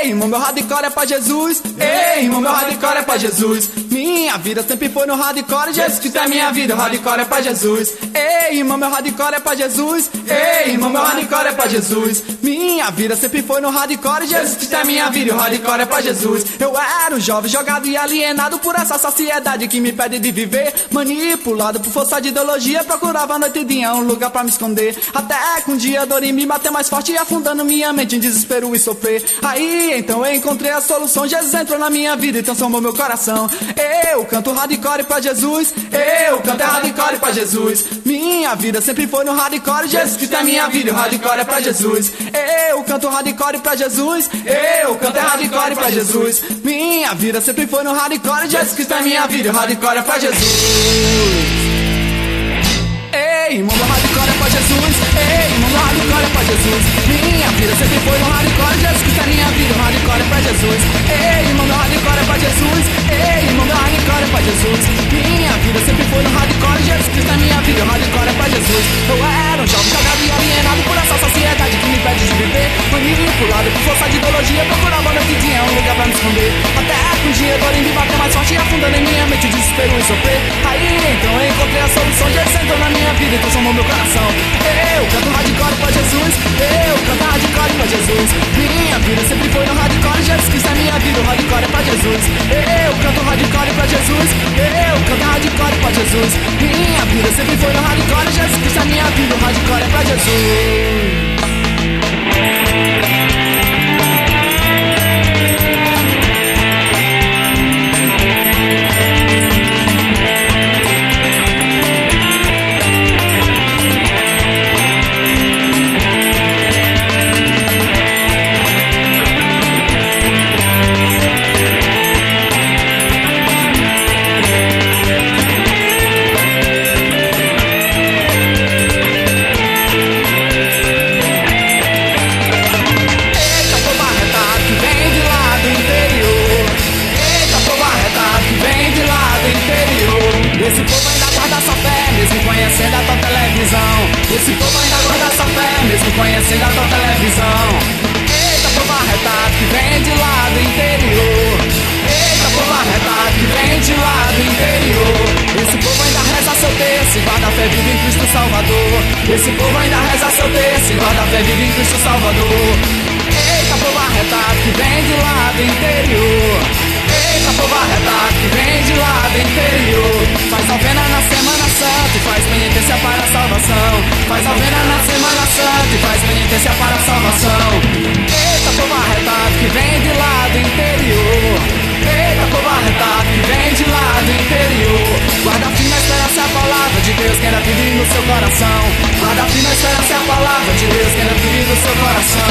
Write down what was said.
Ei, irmão, meu hardcore é pra Jesus. Ei, irmão, meu hardcore é pra Jesus. Minha vida sempre foi no hardcore. Jesus Cristo é minha vida, o hardcore é pra Jesus. Ei, irmão, meu hardcore é pra Jesus. Ei, irmão, meu hardcore é pra Jesus. Minha vida sempre foi no hardcore. Jesus Cristo é minha vida, o hardcore é pra Jesus. Eu era um jovem jogado e alienado por essa sociedade que me pede de viver. Manipulado por força de ideologia, procurava a noite e dia um lugar pra me esconder. Até que um dia a dor em mim bateu mais forte, afundando minha mente em desespero e sofrer. Aí então eu encontrei a solução. Jesus entrou na minha vida e transformou meu coração. Eu canto hardcore pra Jesus. Eu canto hardcore pra Jesus. Minha vida sempre foi no hardcore. Jesus Cristo é minha vida, o hardcore é pra Jesus. Eu canto hardcore pra Jesus. Eu canto hardcore pra Jesus. Minha vida sempre foi no hardcore. Jesus Cristo é minha vida, o hardcore é pra Jesus. Ei, irmão, meu hardcore é pra Jesus. Ei, irmão, meu hardcore é pra Jesus. Minha vida sempre foi no hardcore. Jesus Cristo é minha vida, o hardcore é pra Jesus. Ei, irmão, meu hardcore é pra Jesus. Ei, irmão, meu hardcore é pra Jesus. Minha vida sempre foi no hardcore. Jesus Cristo é minha vida, o hardcore é pra Jesus. Eu era um jovem jogado e alienado por essa sociedade que me pede de viver. Manipulado por força de ideologia, procurava noite e dia um lugar pra me esconder. Até que um dia dor em mim bateu mais forte, afundando em minha mente o desespero e sofrer. Aí então eu encontrei a solução. Jesus entrou na minha vida e transformou meu coração. Eu canto hardcore pra Jesus. Eu canto hardcore pra Jesus. Minha vida sempre foi no hardcore. Jesus Cristo é minha vida, o hardcore é pra Jesus. Eu canto hardcore pra Jesus. Eu canto hardcore pra Jesus. Minha vida sempre foi no hardcore. Jesus Cristo é minha vida, o hardcore é pra Jesus. Esse povo ainda guarda sua fé, mesmo conhecendo a tua televisão. Esse povo ainda guarda sua fé, mesmo conhecendo a tua televisão. Eita, povo arretado que vem de lá do interior. Eita, povo arretado que vem de lá do interior. Esse povo ainda reza seu terço e guarda a fé viva em Cristo Salvador. Esse povo ainda reza seu terço e guarda a fé viva em Cristo Salvador. Eita, povo arretado que vem de lá do interior. Eita, povo arretado que vem de lá do interior. Faz novena na Semana Santa e faz penitência para a salvação. Faz novena na Semana Santa e faz penitência para a salvação. Eita, povo arretado que vem de lá do interior. Eita, povo arretado que vem de lá do interior. Guarda firme a esperança, a palavra de Deus que ainda vive no seu coração. Guarda firme a esperança, a palavra de Deus que ainda vive no seu coração.